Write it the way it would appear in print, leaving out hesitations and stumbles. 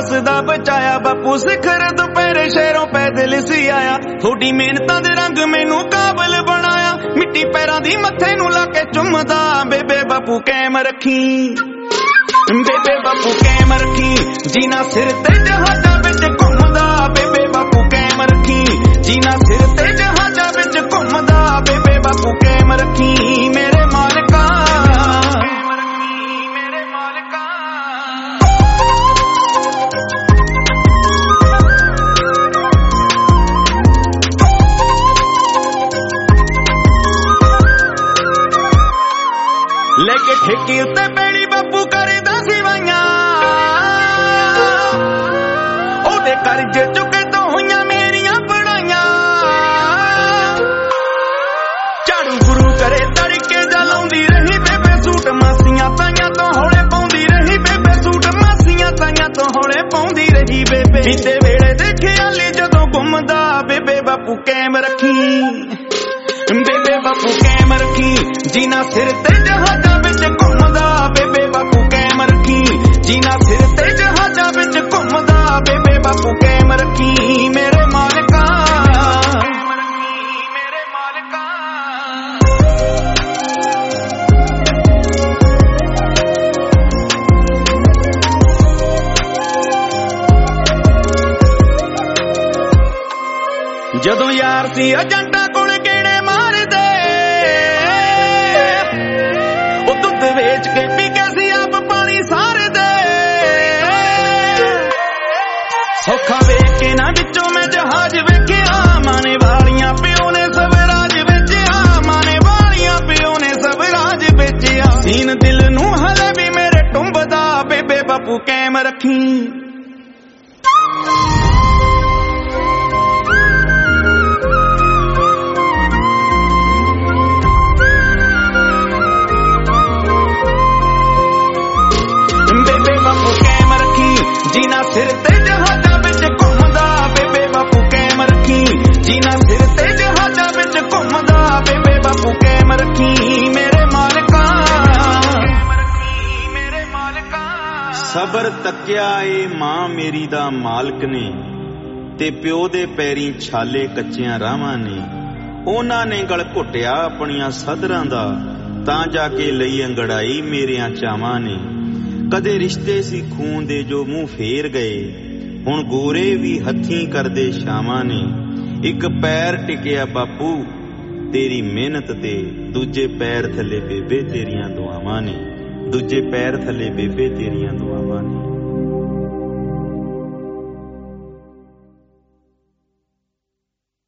वसदा बचाया बापू सिखर दोपहरे शहरों पैदल सी आया थोड़ी मेहनतां दे रंग मैनू काबल बनाया मिट्टी पैरां दी मत्थे नू ला के चुमदा बेबे बापू कैम रखी बेबे बापू कैम रखी जीना सिर ते जहाजा विच घुमदा बेबे बापू कैम रखी जीना सिर ते जहाजा विच घुमदा बेबे बापू कैम रखी मेरे मालिका लेके ठेके उत्ते पैड़ी बापू करदा सिवाइयां ओदे करजे चुके तो होइयां मेरियां पढ़ाइयां झाड़ू गुरू करे तड़के जा लाउंदी रही बेबे सूट मासियां ताइयां तो हौले पाउंदी रही बेबे सूट मासियां ताइयां तो हौले पाउंदी रही बेबे बीते वेले देखिया ले जदों घुमदा बेबे बापू कैम रखी बेबे बापू कैम रखी जीना सिर ते जहाजा विच घुमदा बेबे बापू कैम रखी जीना सिर ते जहाजा विच घुमदा बेबे बापू कैम रखी मेरे मालिका मेरे मालिका जदों यार सी एजेंटा कोल वेच के पी कैसी आप पानी सारे दे सौखा वेख के ना बिचों मैं जहाज वेखिया माने वालियां प्यो ने सब राज बेचिया माने वालियां प्यो ने सब राज बेचिया सीन दिल नू हले भी मेरे टुंबदा बेबे बापू कैम रखी जीना सिर ते जहाजा विच घुमदा बेबे बापू कैम रखी जीना सिर ते जहाजा विच घुमदा बेबे बापू कैम रखी मेरे मालिका मेरे मालिका सबर तक्या ए मां मेरी दा मालक ने ते प्यो दे पैरीं छाले कच्चियां राहां ने उन्हां ने गल घुटिया अपनियां सदरां दा तां जाके लई अंगड़ाई मेरियां चावां ने कदे रिश्ते सी खून दे जो मुंह फेर गए हुण गोरे भी हथीं करदे शामां ने एक पैर टिकिया बापू तेरी मेहनत ते दूजे पैर थले बेबे तेरियां दुआवां ने दूजे पैर थले बेबे तेरियां दुआवां ने।